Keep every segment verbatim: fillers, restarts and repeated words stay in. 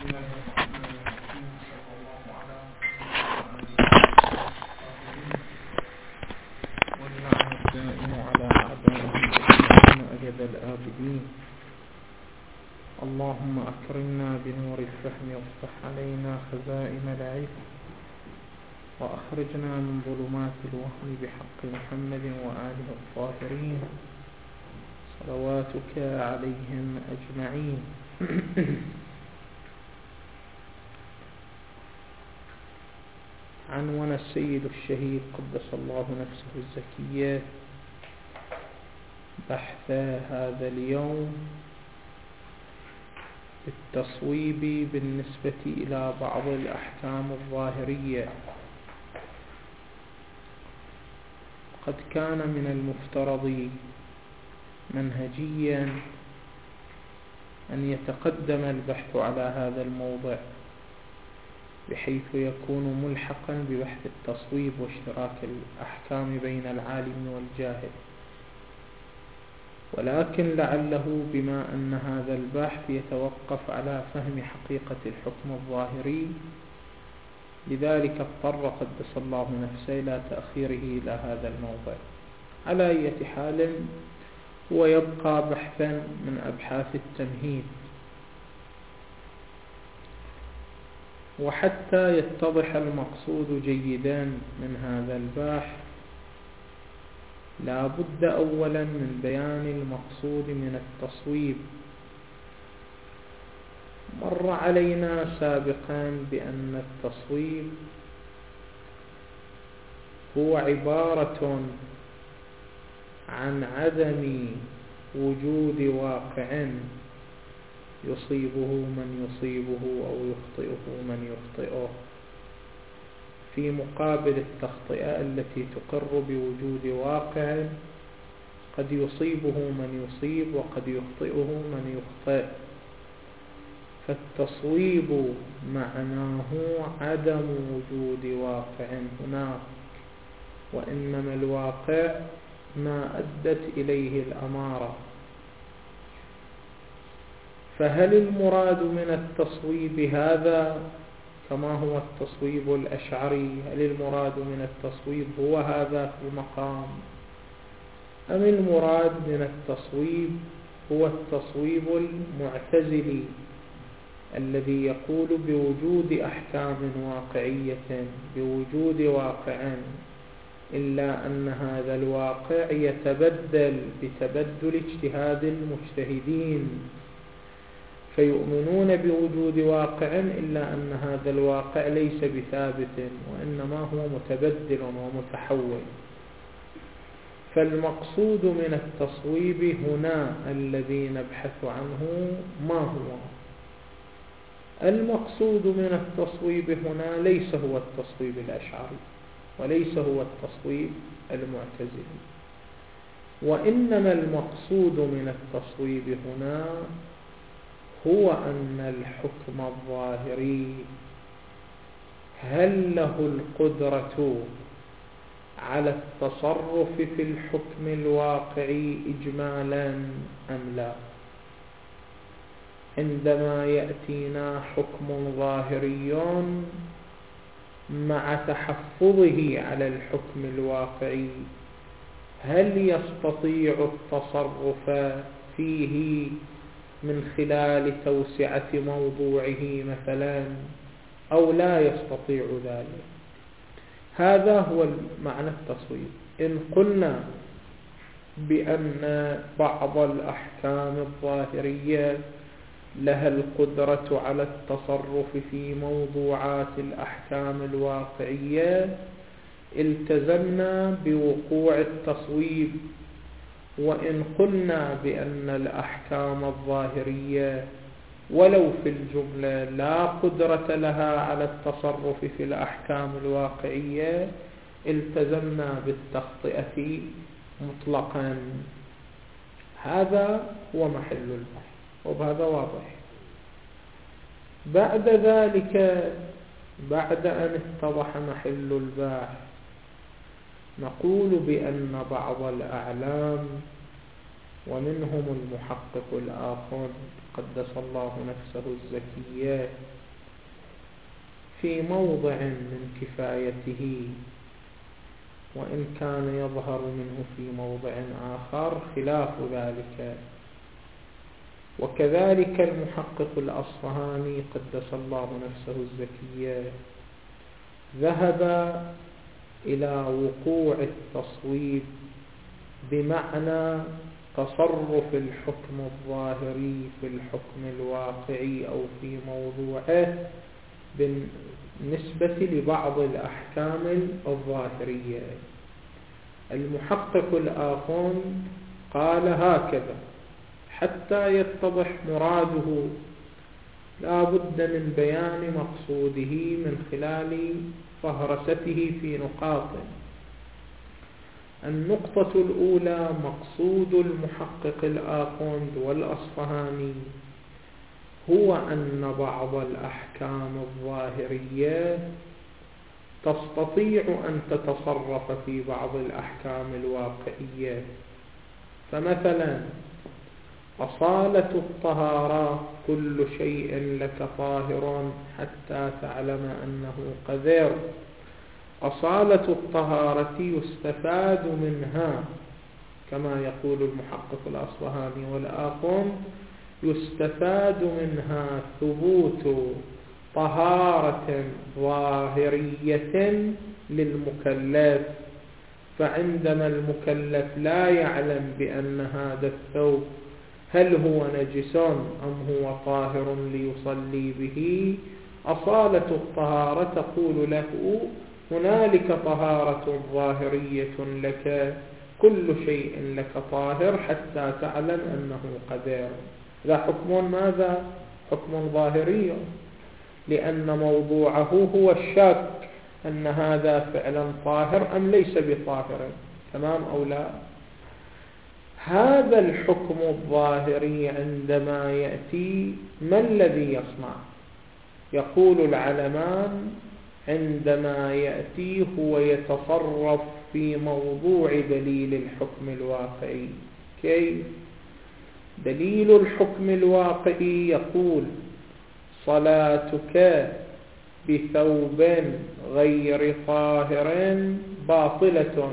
الله الرحمن الرحيم. صلى الله على محمد واللعنة الدائم على أعدائه أجمعين أبد الآبدين. اللهم أكرمنا بنور الفهم وافتح علينا خزائن العلم وأخرجنا من ظلمات الوهم بحق محمد وآله الطاهرين صلواتك عليهم أجمعين. عنوان السيد الشهيد قدس الله نفسه الزكية بحث هذا اليوم بالتصويب بالنسبة إلى بعض الأحكام الظاهرية. قد كان من المفترض منهجيا أن يتقدم البحث على هذا الموضع بحيث يكون ملحقا ببحث التصويب واشتراك الأحكام بين العالم والجاهل، ولكن لعله بما أن هذا البحث يتوقف على فهم حقيقة الحكم الظاهري لذلك اضطر قدس الله نفسه إلى تأخيره إلى هذا الموضع. على أي حال هو يبقى بحثا من أبحاث التمهيد، وحتى يتضح المقصود جيدا من هذا البحث لا بد أولا من بيان المقصود من التصويب. مر علينا سابقا بأن التصويب هو عبارة عن عدم وجود واقع يصيبه من يصيبه أو يخطئه من يخطئه، في مقابل التخطئة التي تقر بوجود واقع قد يصيبه من يصيب وقد يخطئه من يخطئ. فالتصويب معناه عدم وجود واقع هناك، وإنما الواقع ما أدت إليه الأمارة. فهل المراد من التصويب هذا كما هو التصويب الأشعري؟ هل المراد من التصويب هو هذا في المقام، أم المراد من التصويب هو التصويب المعتزلي الذي يقول بوجود أحكام واقعية بوجود واقع، إلا أن هذا الواقع يتبدل بتبدل اجتهاد المجتهدين، فيؤمنون بوجود واقع إلا أن هذا الواقع ليس بثابت وإنما هو متبدل ومتحول. فالمقصود من التصويب هنا الذي نبحث عنه ما هو؟ المقصود من التصويب هنا ليس هو التصويب الأشعري وليس هو التصويب المعتزلي، وإنما المقصود من التصويب هنا هو أن الحكم الظاهري هل له القدرة على التصرف في الحكم الواقعي إجمالا أم لا. عندما يأتينا حكم ظاهري مع تحفظه على الحكم الواقعي هل يستطيع التصرف فيه من خلال توسعة موضوعه مثلا أو لا يستطيع ذلك؟ هذا هو معنى التصويب. إن قلنا بأن بعض الأحكام الظاهرية لها القدرة على التصرف في موضوعات الأحكام الواقعية التزمنا بوقوع التصويب. وإن قلنا بأن الأحكام الظاهرية ولو في الجملة لا قدرة لها على التصرف في الأحكام الواقعية التزمنا بالتخطئة مطلقا. هذا هو محل البحث وبهذا واضح. بعد ذلك بعد أن اتضح محل البحث نقول بأن بعض الأعلام ومنهم المحقق الآخر قدس الله نفسه الزكية في موضع من كفايته، وإن كان يظهر منه في موضع آخر خلاف ذلك. وكذلك المحقق الأصفهاني قدس الله نفسه الزكية ذهب إلى وقوع التصويب بمعنى تصرف الحكم الظاهري في الحكم الواقعي أو في موضوعه بالنسبة لبعض الأحكام الظاهرية. المحقق الآخر قال هكذا حتى يتضح مراده لا بد من بيان مقصوده من خلال فهرسته في نقاط. النقطة الأولى: مقصود المحقق الآخوند والأصفهاني هو أن بعض الأحكام الظاهرية تستطيع أن تتصرف في بعض الأحكام الواقعية. فمثلا أصالة الطهارة: كل شيء لك طاهر حتى تعلم أنه قذر. أصالة الطهارة يستفاد منها كما يقول المحقق الأصفهاني والآخر، يستفاد منها ثبوت طهارة ظاهرية للمكلف. فعندما المكلف لا يعلم بأن هذا الثوب هل هو نجس أم هو طاهر ليصلي به، أصالة الطهارة تقول له هنالك طهارة ظاهرية لك، كل شيء لك طاهر حتى تعلم أنه قذر. ذا حكم ماذا؟ حكم ظاهري، لأن موضوعه هو الشك أن هذا فعلا طاهر أم ليس بطاهر. تمام أو لا؟ هذا الحكم الظاهري عندما يأتي ما الذي يصنع؟ يقول العلمان عندما يأتي هو يتصرف في موضوع دليل الحكم الواقعي. كيف؟ دليل الحكم الواقعي يقول صلاتك بثوب غير طاهر باطلة،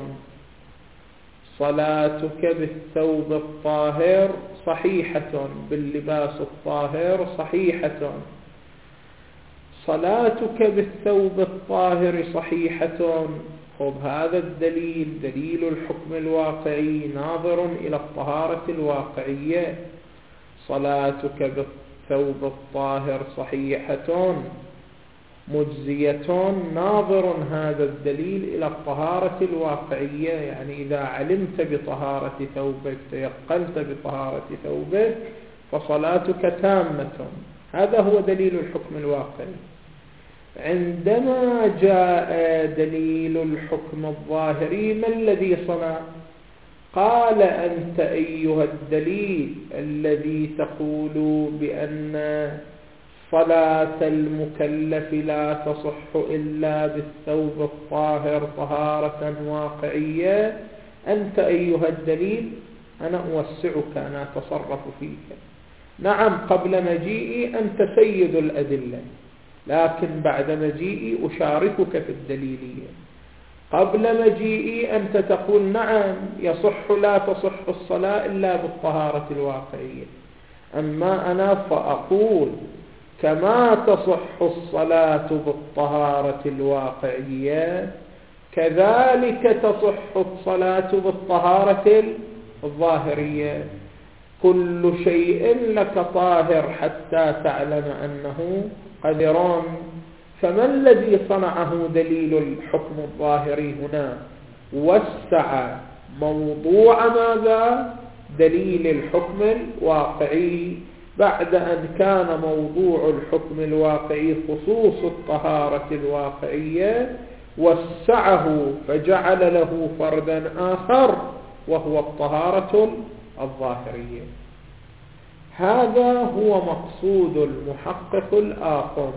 صلاتك بالثوب الطاهر صحيحة، باللباس الطاهر صحيحة. صلاتك بالثوب الطاهر صحيحة. خب هذا الدليل دليل الحكم الواقعي ناظر إلى الطهارة الواقعية. صلاتك بالثوب الطاهر صحيحة مجزية، ناظر هذا الدليل إلى الطهارة الواقعية. يعني إذا علمت بطهارة ثوبك، تيقنت بطهارة ثوبك، فصلاتك تامة. هذا هو دليل الحكم الواقعي. عندما جاء دليل الحكم الظاهري ما الذي صنع؟ قال أنت أيها الدليل الذي تقول بأن صلاة المكلف لا تصح إلا بالثوب الطاهر طهارة واقعية، أنت أيها الدليل أنا أوسعك، أنا أتصرف فيك. نعم قبل مجيئي أنت سيد الأدلة، لكن بعد مجيئي أشاركك في الدليلية. قبل مجيئي أنت تقول نعم يصح لا تصح الصلاة إلا بالطهارة الواقعية، أما أنا فأقول كما تصح الصلاة بالطهارة الواقعية كذلك تصح الصلاة بالطهارة الظاهرية. كل شيء لك طاهر حتى تعلم أنه قذر. فما الذي صنعه دليل الحكم الظاهري هنا؟ وسع موضوع ماذا؟ دليل الحكم الواقعي. بعد أن كان موضوع الحكم الواقعي خصوص الطهارة الواقعية، وسعه فجعل له فردا آخر وهو الطهارة الظاهرية. هذا هو مقصود المحقق الآخر.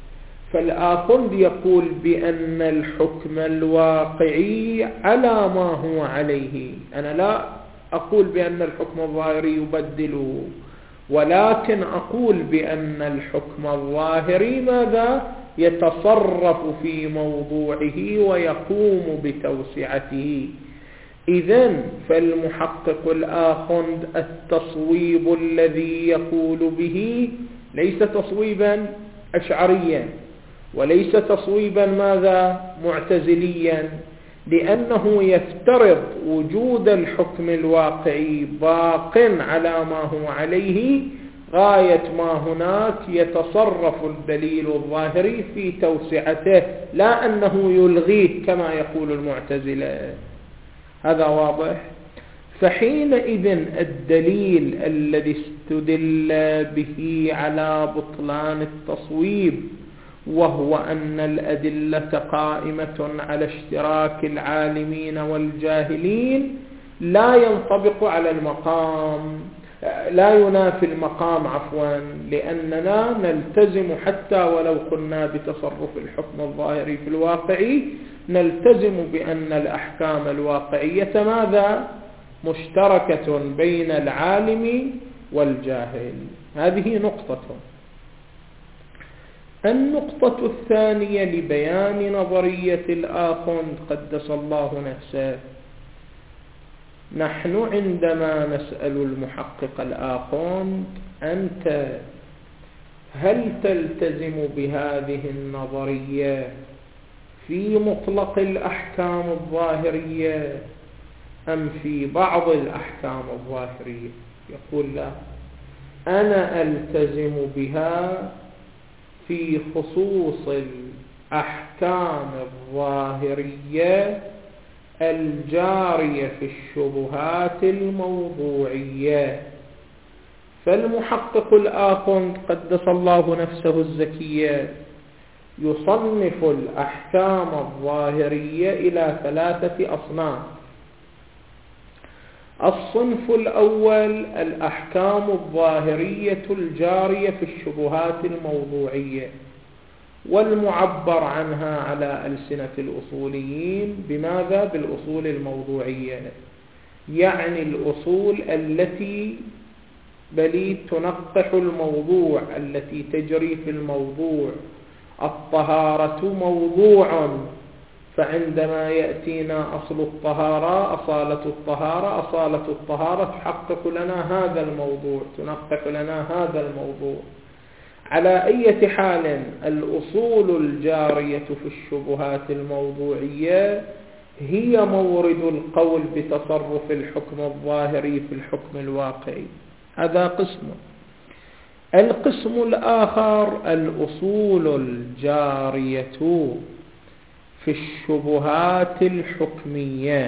فالآخر يقول بأن الحكم الواقعي على ما هو عليه. أنا لا أقول بأن الحكم الظاهري يبدله ولكن أقول بأن الحكم الظاهري ماذا؟ يتصرف في موضوعه ويقوم بتوسعته. إذن فالمحقق الآخند التصويب الذي يقول به ليس تصويبا أشعريا، وليس تصويبا ماذا؟ معتزليا، لأنه يفترض وجود الحكم الواقعي باق على ما هو عليه، غاية ما هناك يتصرف الدليل الظاهري في توسعته، لا أنه يلغيه كما يقول المعتزلة. هذا واضح؟ فحينئذ الدليل الذي استدل به على بطلان التصويب، وهو أن الأدلة قائمة على اشتراك العالمين والجاهلين، لا ينطبق على المقام، لا ينافي المقام عفوا، لأننا نلتزم حتى ولو قلنا بتصرف الحكم الظاهري في الواقع، نلتزم بأن الأحكام الواقعية ماذا؟ مشتركة بين العالم والجاهل. هذه نقطة. النقطة الثانية لبيان نظرية الآخند قدس الله نفسه، نحن عندما نسأل المحقق الآخند أنت هل تلتزم بهذه النظرية في مطلق الأحكام الظاهرية أم في بعض الأحكام الظاهرية؟ يقول لا، أنا ألتزم بها في خصوص الأحكام الظاهرية الجارية في الشبهات الموضوعية. فالمحقق الآخند قدس الله نفسه الزكية يصنف الأحكام الظاهرية إلى ثلاثة أصناف. الصنف الأول الأحكام الظاهرية الجارية في الشبهات الموضوعية، والمعبر عنها على ألسنة الأصوليين بماذا؟ بالأصول الموضوعية، يعني الأصول التي بل تنقح الموضوع، التي تجري في الموضوع. الطهارة موضوع، فعندما يأتينا أصل الطهارة أصالة الطهارة أصالة الطهارة تحقق لنا هذا الموضوع، تنقح لنا هذا الموضوع. على أي حال الأصول الجارية في الشبهات الموضوعية هي مورد القول بتصرف الحكم الظاهري في الحكم الواقعي. هذا قسم. القسم الآخر الأصول الجارية في الشبهات الحكمية،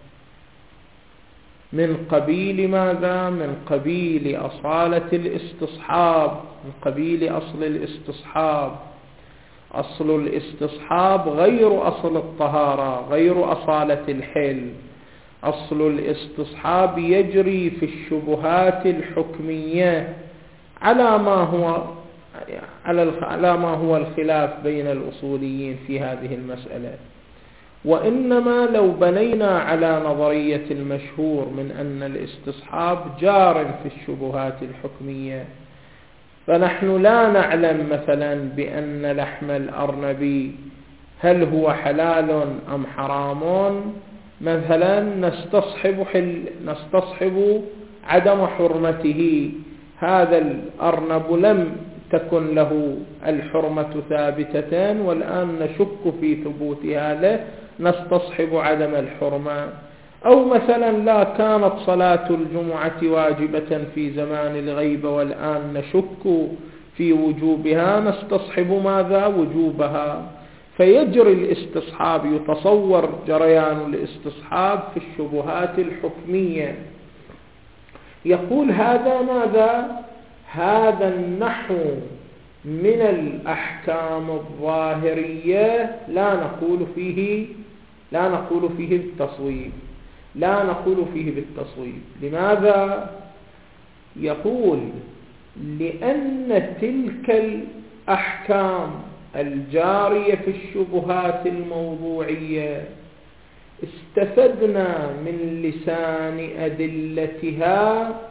من قبيل ماذا؟ من قبيل أصالة الاستصحاب، من قبيل أصل الاستصحاب. أصل الاستصحاب غير أصل الطهارة، غير أصالة الحل. أصل الاستصحاب يجري في الشبهات الحكمية على ما هو على ما هو الخلاف بين الأصوليين في هذه المسألة. وإنما لو بنينا على نظرية المشهور من أن الاستصحاب جار في الشبهات الحكمية، فنحن لا نعلم مثلا بأن لحم الأرنب هل هو حلال أم حرام، مثلا نستصحب, حل نستصحب عدم حرمته. هذا الأرنب لم تكن له الحرمة ثابتة والآن نشك في ثبوت هذا، نستصحب عدم الحرمة. أو مثلا لا كانت صلاة الجمعة واجبة في زمان الغيبة والآن نشك في وجوبها، نستصحب ماذا؟ وجوبها. فيجري الاستصحاب، يتصور جريان الاستصحاب في الشبهات الحكمية. يقول هذا ماذا؟ هذا النحو من الأحكام الظاهرية لا نقول فيه لا نقول فيه بالتصويب، لا نقول فيه بالتصويب. لماذا؟ يقول لأن تلك الأحكام الجارية في الشبهات الموضوعية استفدنا من لسان أدلتها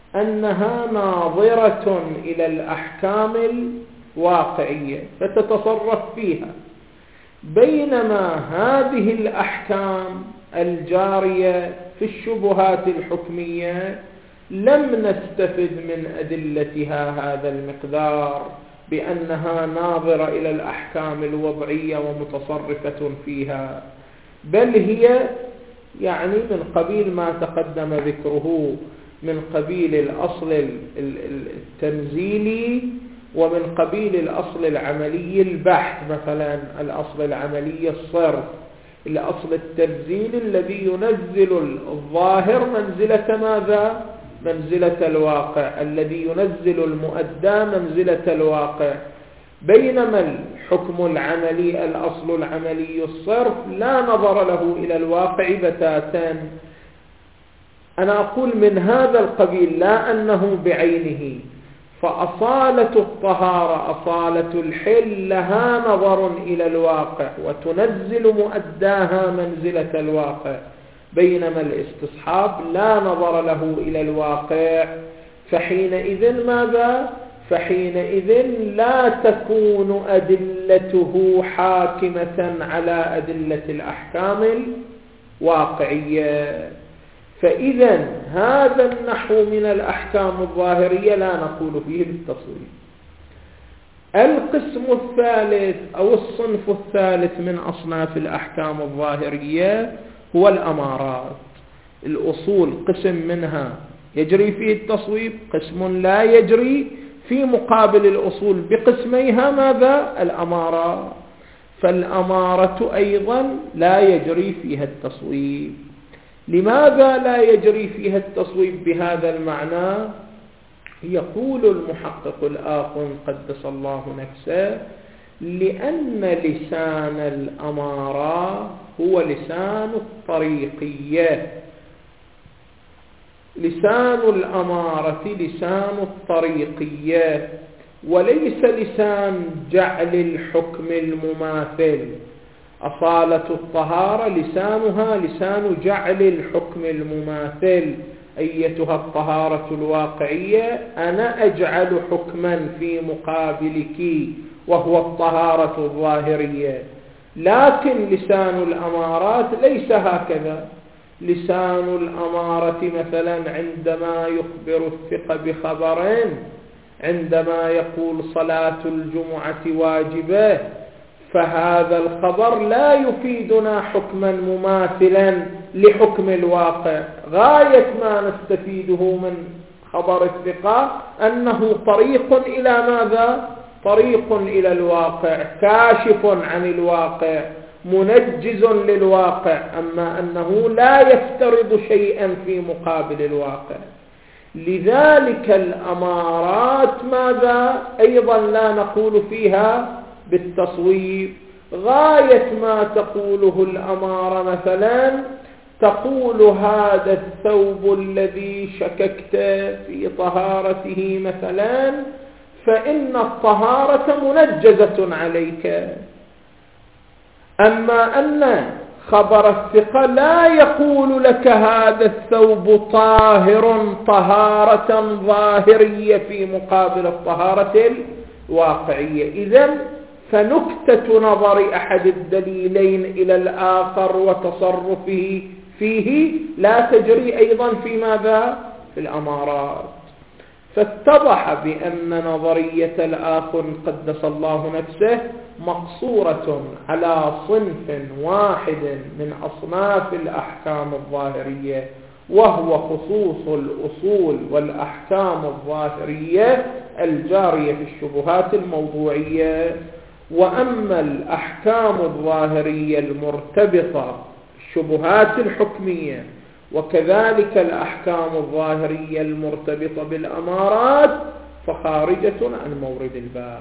أنها ناظرة إلى الأحكام الواقعية فتتصرف فيها، بينما هذه الأحكام الجارية في الشبهات الحكمية لم نستفد من أدلتها هذا المقدار بأنها ناظرة إلى الأحكام الوضعية ومتصرفة فيها، بل هي يعني من قبيل ما تقدم ذكره من قبيل الأصل التنزيلي ومن قبيل الأصل العملي البحث. مثلا الأصل العملي الصرف، الأصل التنزيلي الذي ينزل الظاهر منزلة ماذا؟ منزلة الواقع، الذي ينزل المؤدى منزلة الواقع، بينما الحكم العملي الأصل العملي الصرف لا نظر له إلى الواقع بتاتا. أنا أقول من هذا القبيل لا أنه بعينه، فأصالة الطهارة أصالة الحل لها نظر إلى الواقع وتنزل مؤداها منزلة الواقع، بينما الاستصحاب لا نظر له إلى الواقع، فحينئذ ماذا؟ فحينئذ لا تكون أدلته حاكمة على أدلة الأحكام الواقعية. فإذا هذا النحو من الأحكام الظاهرية لا نقول فيه بالتصوير. القسم الثالث أو الصنف الثالث من أصناف الأحكام الظاهرية هو الأمارات. الأصول قسم منها يجري فيه التصويب، قسم لا يجري، في مقابل الأصول بقسميها ماذا؟ الأمارات. فالأمارة أيضا لا يجري فيها التصويب. لماذا لا يجري فيها التصويب بهذا المعنى؟ يقول المحقق الآخر قدس الله نفسه: لأن لسان الأمارة هو لسان الطريقية. لسان الأمارة لسان الطريقية وليس لسان جعل الحكم المماثل. أصالة الطهارة لسانها لسان جعل الحكم المماثل. أيتها الطهارة الواقعية أنا أجعل حكما في مقابلك وهو الطهارة الظاهرية، لكن لسان الأمارات ليس هكذا. لسان الأمارة مثلا عندما يخبر الثقة بخبرين، عندما يقول صلاة الجمعة واجبة، فهذا الخبر لا يفيدنا حكما مماثلا لحكم الواقع. غاية ما نستفيده من خبر الثقة أنه طريق إلى ماذا؟ طريق إلى الواقع، كاشف عن الواقع، منجز للواقع، أما أنه لا يفترض شيئا في مقابل الواقع. لذلك الأمارات ماذا؟ أيضا لا نقول فيها بالتصويب. غاية ما تقوله الأمارة مثلا تقول هذا الثوب الذي شككت في طهارته مثلا فإن الطهارة منجزة عليك. أما أن خبر الثقة لا يقول لك هذا الثوب طاهر طهارة ظاهرية في مقابل الطهارة الواقعية. إذن فنكتة نظر أحد الدليلين إلى الآخر وتصرفه فيه لا تجري أيضا في ماذا؟ في الأمارات. فاتضح بأن نظرية الآخر قدس الله نفسه مقصورة على صنف واحد من أصناف الأحكام الظاهرية، وهو خصوص الأصول والأحكام الظاهرية الجارية في الشبهات الموضوعية. وأما الأحكام الظاهرية المرتبطة بالشبهات الحكمية وكذلك الأحكام الظاهرية المرتبطة بالأمارات فخارجة عن مورد الباب.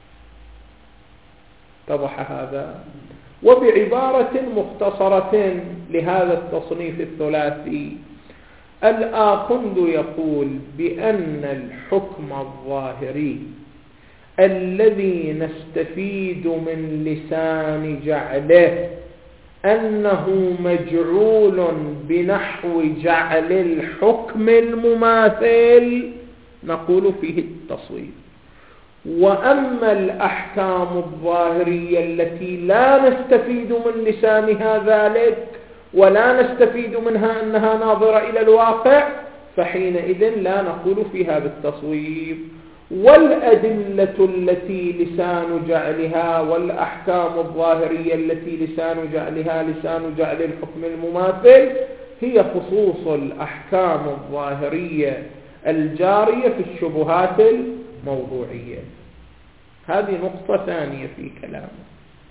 اتضح هذا؟ وبعبارة مختصرة لهذا التصنيف الثلاثي، الآخند يقول بأن الحكم الظاهري الذي نستفيد من لسان جعله أنه مجعول بنحو جعل الحكم المماثل نقول فيه التصويب. وأما الأحكام الظاهرية التي لا نستفيد من لسانها ذلك ولا نستفيد منها أنها ناظرة إلى الواقع فحينئذ لا نقول فيها بالتصويب. والأدلة التي لسان جعلها والأحكام الظاهرية التي لسان جعلها لسان جعل الحكم المماثل هي خصوص الأحكام الظاهرية الجارية في الشبهات الموضوعية. هذه نقطة ثانية في كلامه.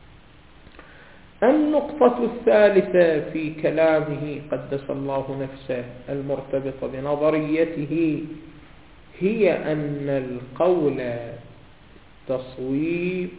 النقطة الثالثة في كلامه قدس الله نفسه المرتبطة بنظريته هي أن القول تصويب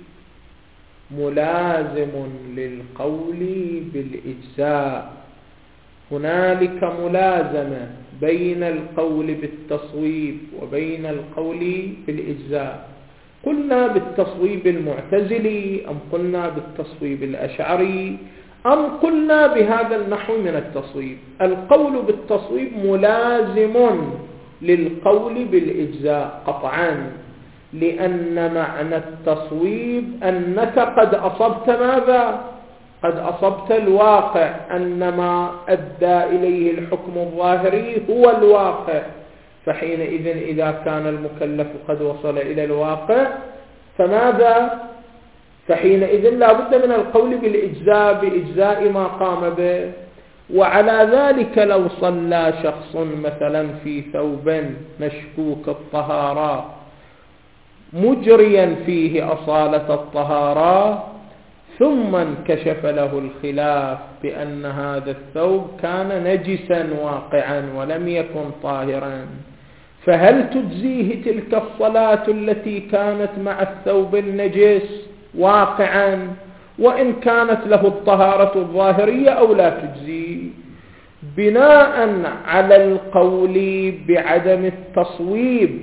ملازم للقول بالإجزاء. هنالك ملازمة بين القول بالتصويب وبين القول بالإجزاء. قلنا بالتصويب المعتزلي أم قلنا بالتصويب الأشعري أم قلنا بهذا النحو من التصويب. القول بالتصويب ملازم للقول بالإجزاء قطعا، لأن معنى التصويب أنك قد أصبت ماذا؟ قد أصبت الواقع، أن ما أدى إليه الحكم الظاهري هو الواقع. فحينئذ إذا كان المكلف قد وصل إلى الواقع فماذا؟ فحينئذ لا بد من القول بالإجزاء بإجزاء ما قام به. وعلى ذلك لو صلى شخص مثلا في ثوب مشكوك الطهارة مجريا فيه أصالة الطهارة ثم انكشف له الخلاف بأن هذا الثوب كان نجسا واقعا ولم يكن طاهرا، فهل تجزيه تلك الصلاة التي كانت مع الثوب النجس واقعا وإن كانت له الطهارة الظاهرية أو لا تجزي؟ بناء على القول بعدم التصويب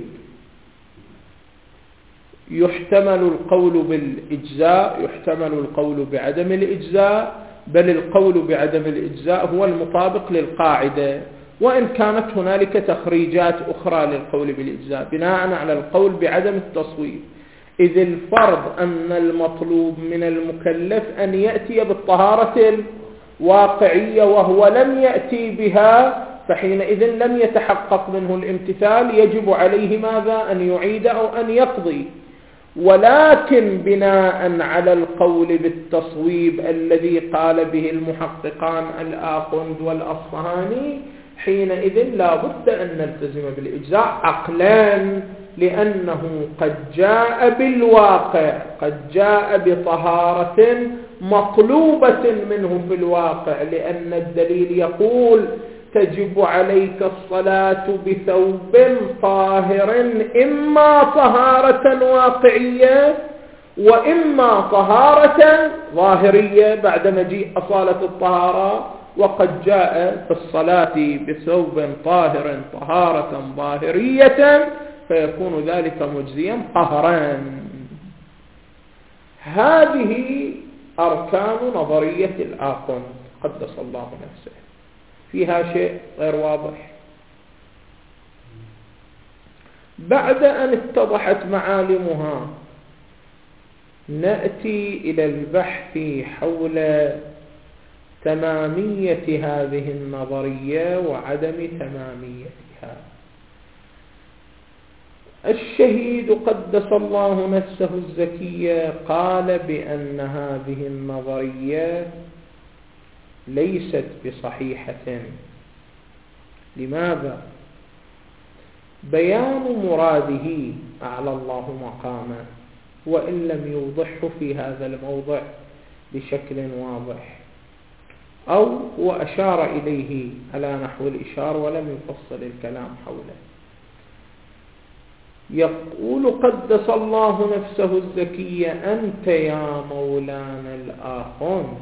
يحتمل القول بالإجزاء، يحتمل القول بعدم الإجزاء، بل القول بعدم الإجزاء هو المطابق للقاعدة، وإن كانت هنالك تخريجات أخرى للقول بالإجزاء بناء على القول بعدم التصويب. إذ الفرض أن المطلوب من المكلف أن يأتي بالطهارة الواقعية وهو لم يأتي بها، فحينئذ لم يتحقق منه الامتثال، يجب عليه ماذا؟ أن يعيد أو أن يقضي. ولكن بناء على القول بالتصويب الذي قال به المحققان الآخوند والأصفهاني حينئذ لا بد أن نلتزم بالإجزاء عقلا، لأنه قد جاء بالواقع، قد جاء بطهارة مطلوبة منه في الواقع، لأن الدليل يقول تجب عليك الصلاة بثوب طاهر إما طهارة واقعية وإما طهارة ظاهرية بعد مجيء أصالة الطهارة. وقد جاء في الصلاة بثوب طاهر طهارة ظاهرية فيكون ذلك مجزيا قهرا. هذه أركان نظرية الآخوند قدس الله نفسه. فيها شيء غير واضح؟ بعد أن اتضحت معالمها نأتي إلى البحث حول تمامية هذه النظرية وعدم تماميتها. الشهيد قدس الله نفسه الزكية قال بأن هذه النظرية ليست بصحيحة. لماذا؟ بيان مراده أعلى الله مقامه، وإن لم يوضحه في هذا الموضع بشكل واضح، أو وأشار إليه على نحو الإشار ولم يفصل الكلام حوله. يقول قدس الله نفسه الزكية أنت يا مولانا الآخوند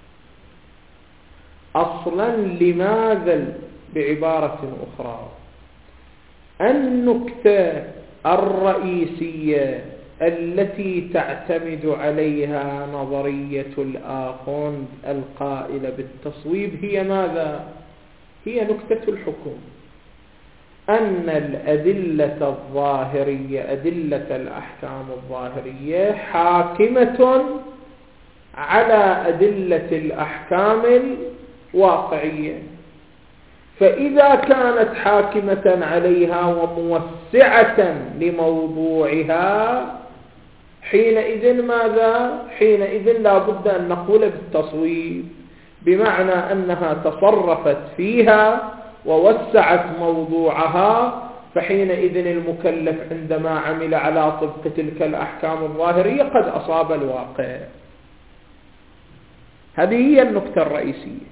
أصلا لماذا، بعبارة أخرى النكتة الرئيسية التي تعتمد عليها نظرية الآخوند القائلة بالتصويب هي ماذا؟ هي نكتة الحكم، أن الأدلة الظاهرية، أدلة الأحكام الظاهرية حاكمة على أدلة الأحكام الواقعية، فإذا كانت حاكمة عليها وموسعة لموضوعها حينئذ ماذا؟ حينئذ لا بد أن نقول بالتصويب، بمعنى أنها تصرفت فيها ووسعت موضوعها، فحينئذ المكلف عندما عمل على طبق تلك الأحكام الظاهرية قد أصاب الواقع. هذه هي النقطة الرئيسية.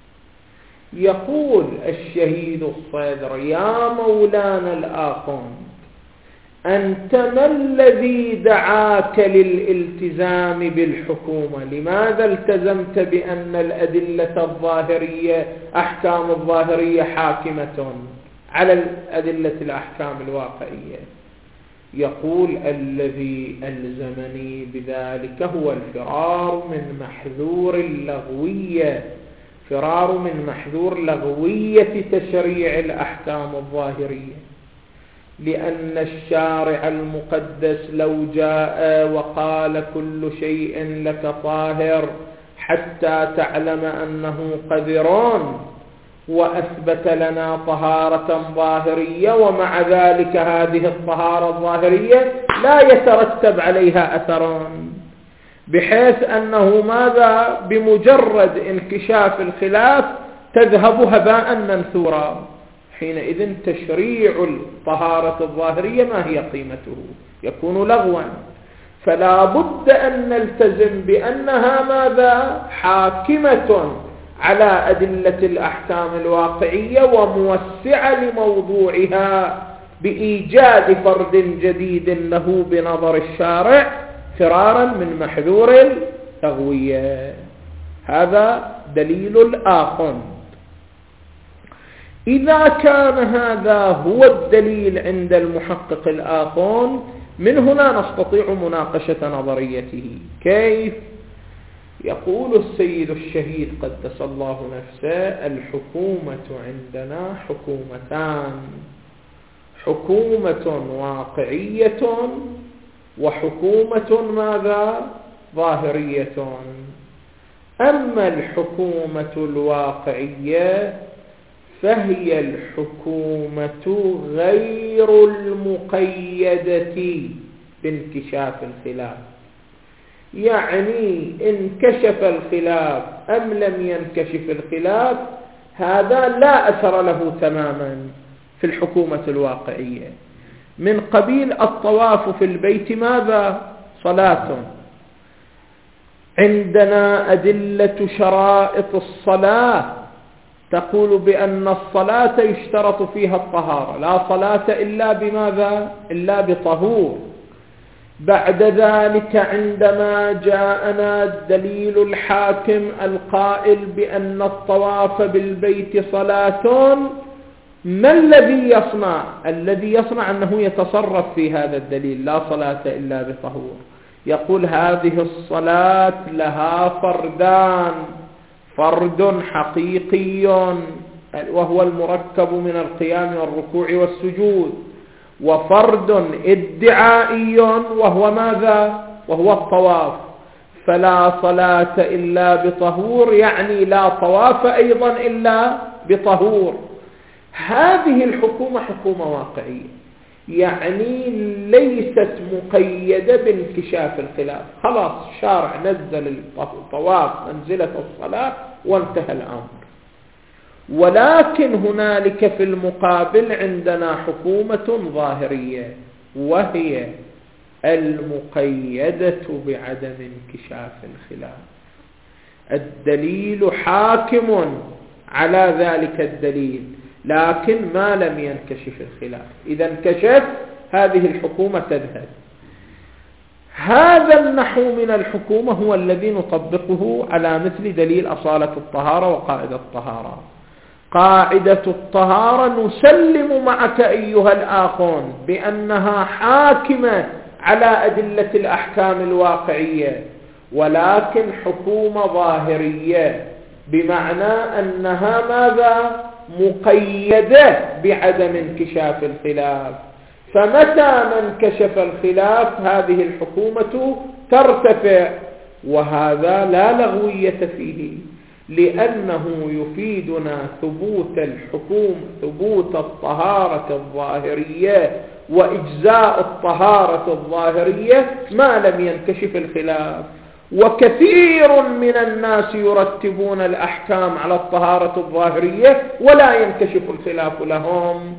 يقول الشهيد الصدر: يا مولانا الآخوند، أنت ما الذي دعاك للالتزام بالحكومة؟ لماذا التزمت بأن الأدلة الظاهرية، أحكام الظاهرية حاكمة على الأدلة الأحكام الواقعية؟ يقول: الذي ألزمني بذلك هو الفرار من محذور اللغوية، فرار من محذور لغوية تشريع الأحكام الظاهرية، لأن الشارع المقدس لو جاء وقال كل شيء لك طاهر حتى تعلم أنه قذر، وأثبت لنا طهارة ظاهرية، ومع ذلك هذه الطهارة الظاهرية لا يترتب عليها أثر، بحيث أنه ماذا؟ بمجرد انكشاف الخلاف تذهب هباء منثورا، حينئذ تشريع الطهارة الظاهرية ما هي قيمته؟ يكون لغوا. فلا بد أن نلتزم بأنها ماذا؟ حاكمة على أدلة الأحكام الواقعية وموسعة لموضوعها بإيجاد فرد جديد له بنظر الشارع فرارا من محذور اللغوية. هذا دليل الآخوند. إذا كان هذا هو الدليل عند المحقق الآخوند، من هنا نستطيع مناقشة نظريته. كيف؟ يقول السيد الشهيد قدس الله نفسه: الحكومة عندنا حكومتان، حكومة واقعية وحكومة ماذا؟ ظاهرية. أما الحكومة الواقعية فهي الحكومة غير المقيدة بانكشاف الخلاف، يعني انكشف الخلاف أم لم ينكشف الخلاف هذا لا أثر له تماما في الحكومة الواقعية. من قبيل الطواف في البيت ماذا؟ صلاة. عندنا أدلة شرائط الصلاة تقول بأن الصلاة يشترط فيها الطهارة، لا صلاة إلا بماذا؟ إلا بطهور. بعد ذلك عندما جاءنا الدليل الحاكم القائل بأن الطواف بالبيت صلاة، ما الذي يصنع؟ الذي يصنع أنه يتصرف في هذا الدليل: لا صلاة إلا بطهور. يقول: هذه الصلاة لها فردان، فرد حقيقي وهو المركب من القيام والركوع والسجود، وفرد ادعائي وهو ماذا؟ وهو الطواف. فلا صلاة إلا بطهور يعني لا طواف أيضا إلا بطهور. هذه الحكومة حكومة واقعية، يعني ليست مقيدة بانكشاف الخلاف. خلاص الشارع نزل الطواف منزلة الصلاة وانتهى الأمر. ولكن هنالك في المقابل عندنا حكومة ظاهرية، وهي المقيدة بعدم انكشاف الخلاف. الدليل حاكم على ذلك الدليل، لكن ما لم ينكشف الخلاف. إذا انكشف هذه الحكومة تذهب. هذا النحو من الحكومة هو الذي نطبقه على مثل دليل أصالة الطهارة وقاعدة الطهارة. قاعدة الطهارة نسلم معك أيها الآخون بأنها حاكمة على أدلة الأحكام الواقعية، ولكن حكومة ظاهرية، بمعنى أنها ماذا؟ مقيدة بعدم انكشاف الخلاف. فمتى ما انكشف الخلاف هذه الحكومة ترتفع، وهذا لا لغوية فيه، لأنه يفيدنا ثبوت الحكومة، ثبوت الطهارة الظاهرية وإجزاء الطهارة الظاهرية ما لم ينكشف الخلاف. وكثير من الناس يرتبون الأحكام على الطهارة الظاهرية ولا ينكشف الخلاف لهم،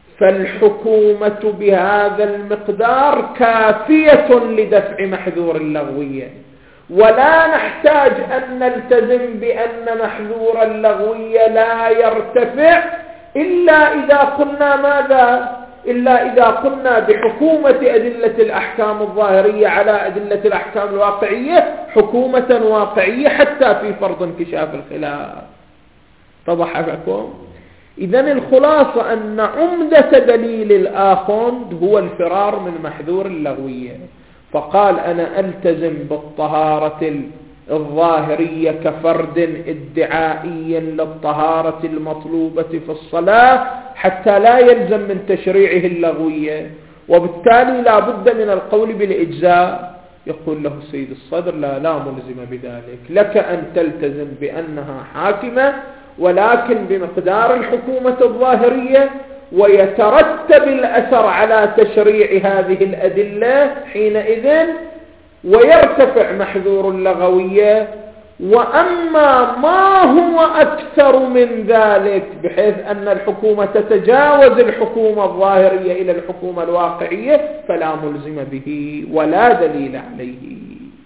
فالحكومة بهذا المقدار كافية لدفع محذور اللغوية، ولا نحتاج أن نلتزم بأن محذور اللغوية لا يرتفع إلا إذا قلنا ماذا؟ إلا إذا قلنا بحكومة أدلة الأحكام الظاهرية على أدلة الأحكام الواقعية حكومة واقعية حتى في فرض انكشاف الخلاف. اتضح لكم؟ إذن الخلاصة أن عمدة دليل الآخوند هو الفرار من محذور اللغوية، فقال أنا ألتزم بالطهارة الظاهرية كفرد ادعائي للطهارة المطلوبة في الصلاة حتى لا يلزم من تشريعه اللغوية، وبالتالي لا بد من القول بالإجزاء. يقول له السيد الصدر لا لا ملزم بذلك، لك أن تلتزم بأنها حاكمة ولكن بمقدار الحكومة الظاهرية، ويترتب الأثر على تشريع هذه الأدلة حينئذ ويرتفع محذور اللغوية. وأما ما هو أكثر من ذلك بحيث أن الحكومة تتجاوز الحكومة الظاهرية إلى الحكومة الواقعية فلا ملزم به ولا دليل عليه.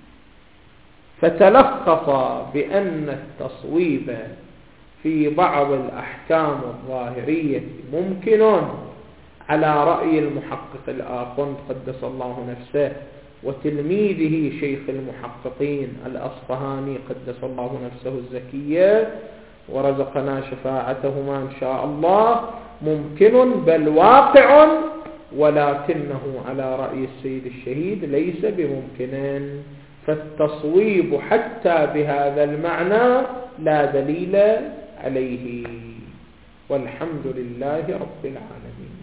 فتلخص بأن التصويب في بعض الأحكام الظاهرية ممكن على رأي المحقق الآخوند قدس الله نفسه وتلميذه شيخ المحققين الأصفهاني قدس الله نفسه الزكية ورزقنا شفاعتهما إن شاء الله، ممكن بل واقع، ولكنه على رأي السيد الشهيد ليس بممكن. فالتصويب حتى بهذا المعنى لا دليل عليه، والحمد لله رب العالمين.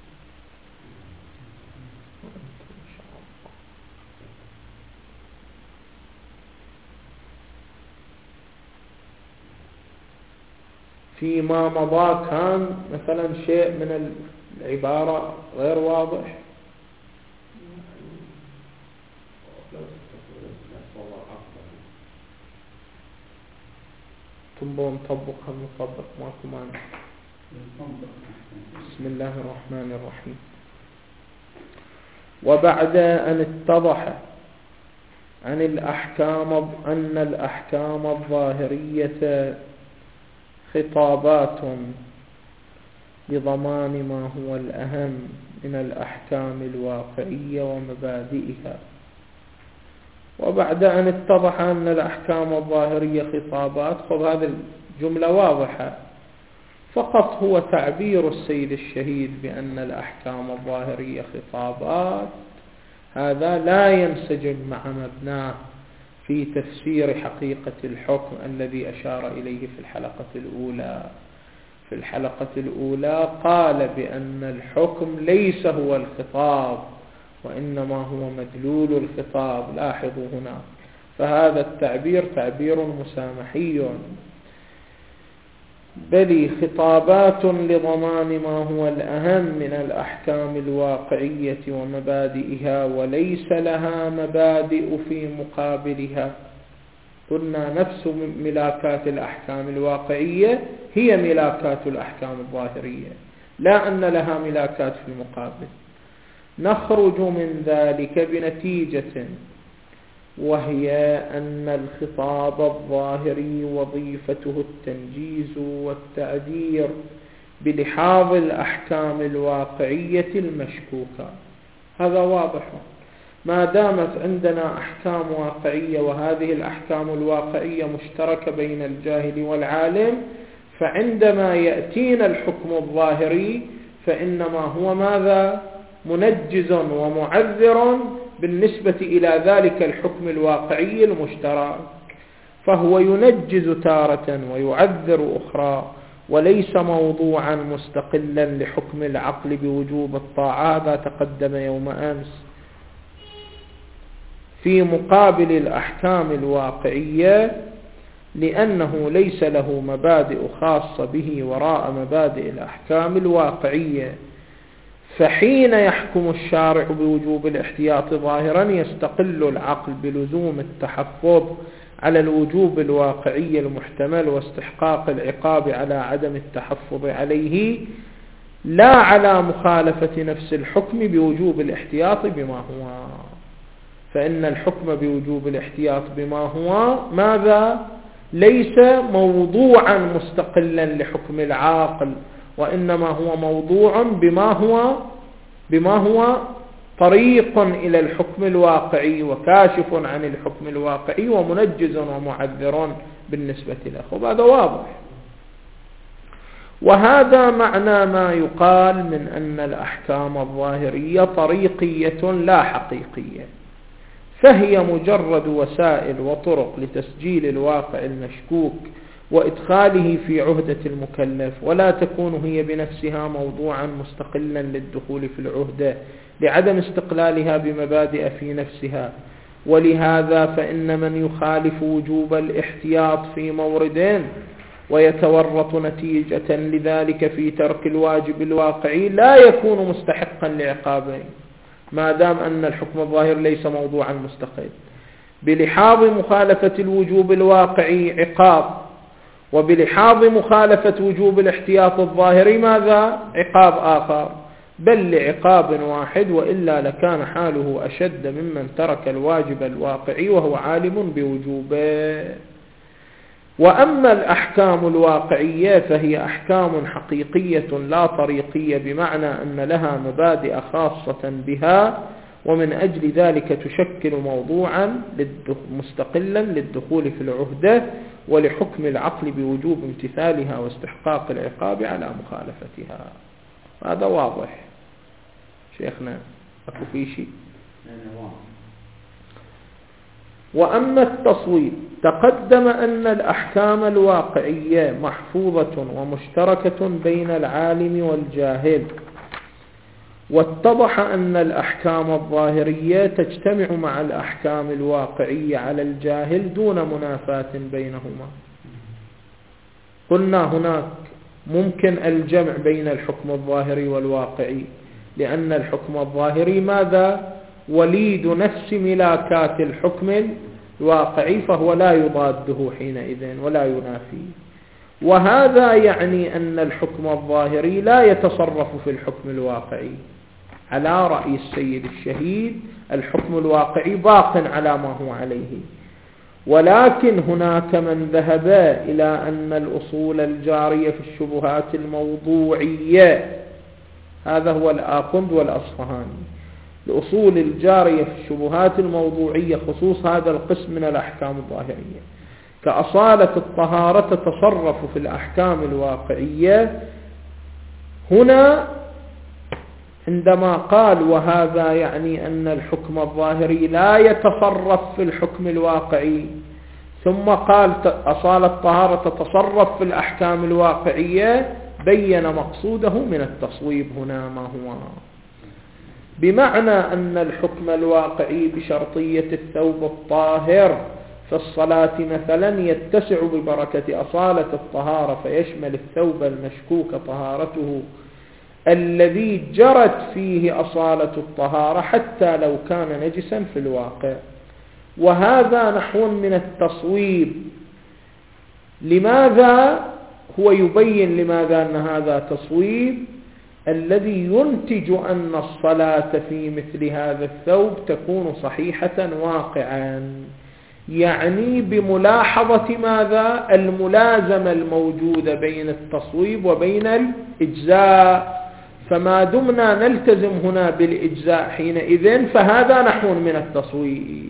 فيما مضى كان مثلا شيء من العبارة غير واضح، تنبون نطبق هم نطبق ماكو مانع. بسم الله الرحمن الرحيم. وبعد أن اتضح عن الأحكام أن الأحكام الظاهرية خطابات لضمان ما هو الأهم من الأحكام الواقعية ومبادئها. وبعد أن اتضح أن الأحكام الظاهرية خطابات، خذ هذه الجملة واضحة، فقط هو تعبير السيد الشهيد بأن الأحكام الظاهرية خطابات، هذا لا ينسجم مع مبناه في تفسير حقيقة الحكم الذي أشار إليه في الحلقة الأولى. في الحلقة الأولى قال بأن الحكم ليس هو الخطاب وإنما هو مدلول الخطاب، لاحظوا هنا، فهذا التعبير تعبير مسامحي. بل خطابات لضمان ما هو الأهم من الأحكام الواقعية ومبادئها، وليس لها مبادئ في مقابلها. قلنا نفس ملاكات الأحكام الواقعية هي ملاكات الأحكام الظاهرية، لا أن لها ملاكات في المقابل. نخرج من ذلك بنتيجة، وهي أن الخطاب الظاهري وظيفته التنجيز والتعبير بلحاظ الأحكام الواقعية المشكوكة. هذا واضح. ما دامت عندنا أحكام واقعية وهذه الأحكام الواقعية مشتركة بين الجاهل والعالم، فعندما يأتينا الحكم الظاهري فإنما هو ماذا؟ منجز ومعذر بالنسبة إلى ذلك الحكم الواقعي المشترك، فهو ينجز تارة ويعذر أخرى، وليس موضوعا مستقلا لحكم العقل بوجوب الطاعة. هذا تقدم يوم أمس. في مقابل الأحكام الواقعية، لأنه ليس له مبادئ خاصة به وراء مبادئ الأحكام الواقعية، فحين يحكم الشارع بوجوب الاحتياط ظاهرا يستقل العقل بلزوم التحفظ على الوجوب الواقعي المحتمل واستحقاق العقاب على عدم التحفظ عليه، لا على مخالفة نفس الحكم بوجوب الاحتياط بما هو. فإن الحكم بوجوب الاحتياط بما هو ماذا؟ ليس موضوعا مستقلا لحكم العاقل، وإنما هو موضوع بما هو بما هو طريق إلى الحكم الواقعي وكاشف عن الحكم الواقعي ومنجز ومعذر بالنسبة له. وهذا واضح. وهذا معنى ما يقال من أن الأحكام الظاهرية طريقية لا حقيقية، فهي مجرد وسائل وطرق لتسجيل الواقع المشكوك وإدخاله في عهدة المكلف، ولا تكون هي بنفسها موضوعا مستقلا للدخول في العهدة لعدم استقلالها بمبادئ في نفسها. ولهذا فإن من يخالف وجوب الاحتياط في موردين ويتورط نتيجة لذلك في ترك الواجب الواقعي لا يكون مستحقا لعقابين، ما دام أن الحكم الظاهر ليس موضوعا مستقل. بلحاظ مخالفة الوجوب الواقعي عقاب، وبلحاظ مخالفة وجوب الاحتياط الظاهري ماذا؟ عقاب آخر، بل لعقاب واحد، وإلا لكان حاله أشد ممن ترك الواجب الواقعي وهو عالم بوجوبه. وأما الأحكام الواقعية فهي أحكام حقيقية لا طريقية، بمعنى أن لها مبادئ خاصة بها، ومن أجل ذلك تشكل موضوعا مستقلا للدخول في العهدة ولحكم العقل بوجوب امتثالها واستحقاق العقاب على مخالفتها. هذا واضح شيخنا؟ أكو في شيء؟ وأما التصويب، تقدم أن الأحكام الواقعية محفوظة ومشتركة بين العالم والجاهل، واتضح أن الأحكام الظاهرية تجتمع مع الأحكام الواقعية على الجاهل دون منافاة بينهما. قلنا هناك ممكن الجمع بين الحكم الظاهري والواقعي، لأن الحكم الظاهري ماذا؟ وليد نفس ملاكات الحكم الواقعي، فهو لا يضاده حينئذ ولا ينافيه. وهذا يعني أن الحكم الظاهري لا يتصرف في الحكم الواقعي. على رأي السيد الشهيد الحكم الواقعي باق على ما هو عليه، ولكن هناك من ذهب إلى أن الأصول الجارية في الشبهات الموضوعية، هذا هو الآخوند والأصفهاني، الأصول الجارية في الشبهات الموضوعية خصوص هذا القسم من الأحكام الظاهرية كأصالة الطهارة تتصرف في الأحكام الواقعية. هنا عندما قال وهذا يعني أن الحكم الظاهري لا يتصرف في الحكم الواقعي، ثم قال أصالة الطهارة تتصرف في الأحكام الواقعية، بين مقصوده من التصويب هنا ما هو، بمعنى أن الحكم الواقعي بشرطية الثوب الطاهر في الصلاة مثلا يتسع ببركة أصالة الطهارة، فيشمل الثوب المشكوك طهارته الذي جرت فيه أصالة الطهارة حتى لو كان نجسا في الواقع. وهذا نحو من التصويب. لماذا؟ هو يبين لماذا أن هذا تصويب، الذي ينتج أن الصلاة في مثل هذا الثوب تكون صحيحة واقعا، يعني بملاحظة ماذا؟ الملازمة الموجودة بين التصويب وبين الإجزاء. فما دمنا نلتزم هنا بالإجزاء حينئذ فهذا نحو من التصويب،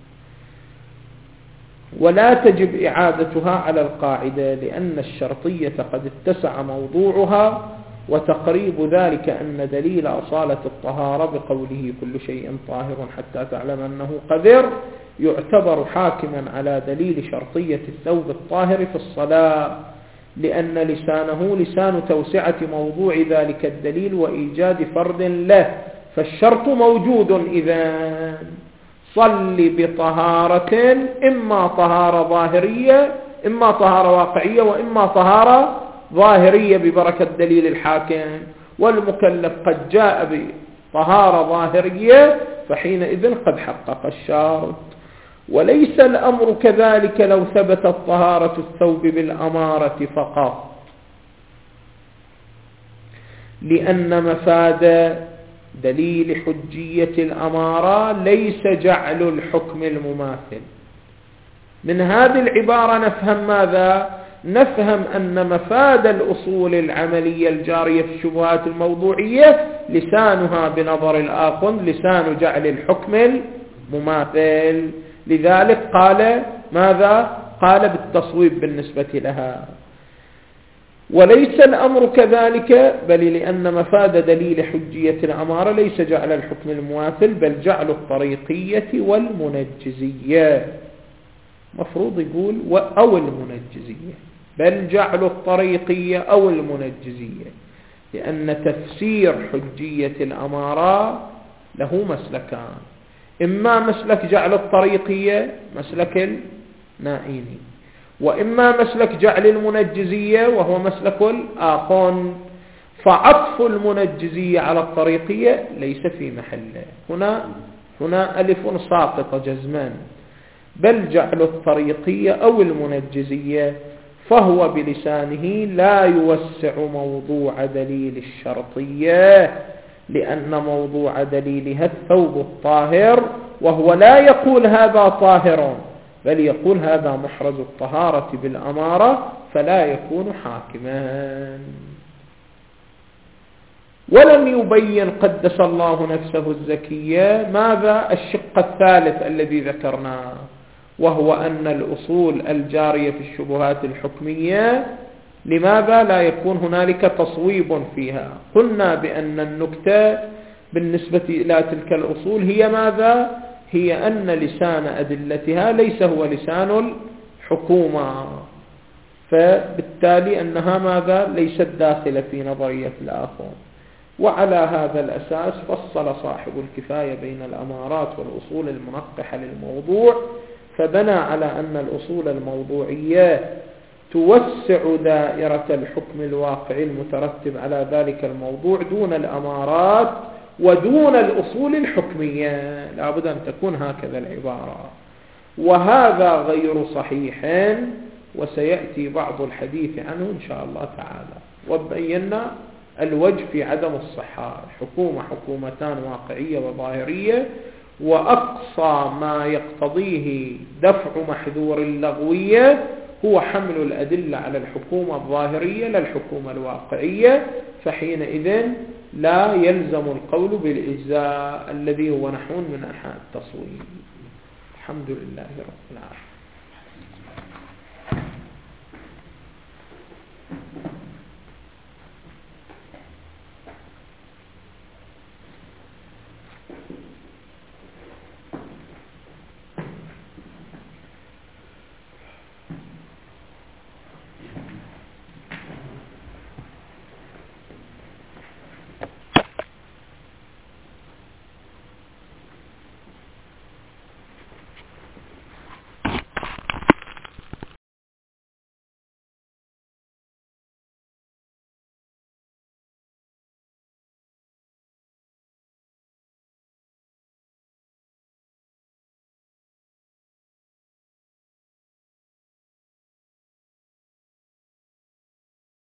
ولا تجب إعادتها على القاعدة، لأن الشرطية قد اتسع موضوعها وتقريب ذلك أن دليل أصالة الطهارة بقوله كل شيء طاهر حتى تعلم أنه قذر يعتبر حاكما على دليل شرطية الثوب الطاهر في الصلاة، لأن لسانه لسان توسعة موضوع ذلك الدليل وإيجاد فرد له، فالشرط موجود. إذا صل بطهارة، إما طهارة ظاهرية إما طهارة واقعية وإما طهارة ظاهرية ببركة دليل الحاكم، والمكلف قد جاء بطهارة ظاهرية فحينئذ قد حقق الشرط. وليس الأمر كذلك لو ثبتت طهارة الثوب بالأمارة فقط، لأن مفاد دليل حجية الأمارة ليس جعل الحكم المماثل. من هذه العبارة نفهم ماذا؟ نفهم أن مفاد الأصول العملية الجارية في الشبهات الموضوعية لسانها بنظر الآخر لسان جعل الحكم المماثل، لذلك قال ماذا؟ قال بالتصويب بالنسبة لها. وليس الأمر كذلك، بل لأن مفاد دليل حجية الأمارة ليس جعل الحكم المماثل بل جعل الطريقية والمنجزية. مفروض يقول أو المنجزية، بل جعل الطريقية أو المنجزية، لأن تفسير حجية الأمارة له مسلكان: إما مسلك جعل الطريقية مسلك النائيني، وإما مسلك جعل المنجزية وهو مسلك الآخون. فعطف المنجزية على الطريقية ليس في محله، هنا هنا ألف ساقطة جزمان، بل جعل الطريقية أو المنجزية، فهو بلسانه لا يوسع موضوع دليل الشرطية، لأن موضوع دليلها الثوب الطاهر، وهو لا يقول هذا طاهر بل يقول هذا محرز الطهارة بالأمارة، فلا يكون حاكما. ولم يبين قدس الله نفسه الزكية ماذا؟ الشق الثالث الذي ذكرناه، وهو أن الأصول الجارية في الشبهات الحكمية لماذا لا يكون هنالك تصويب فيها؟ قلنا بأن النكتة بالنسبة إلى تلك الأصول هي ماذا؟ هي أن لسان أدلتها ليس هو لسان الحكومة، فبالتالي أنها ماذا؟ ليست داخلة في نظرية الآخر. وعلى هذا الأساس فصل صاحب الكفاية بين الأمارات والأصول المنقحة للموضوع، فبنى على أن الأصول الموضوعية توسع دائرة الحكم الواقعي المترتب على ذلك الموضوع دون الأمارات ودون الأصول الحكمية. لا بد أن تكون هكذا العبارة، وهذا غير صحيح، وسيأتي بعض الحديث عنه إن شاء الله تعالى. وبينا الوجه في عدم الصحة: حكومة حكومتان واقعية وظاهرية، وأقصى ما يقتضيه دفع محذور اللغوية هو حمل الأدلة على الحكومة الظاهرية لا الحكومة الواقعية، فحينئذ لا يلزم القول بالإجزاء الذي هو نحو من أحد التصويب. الحمد لله رب العالمين.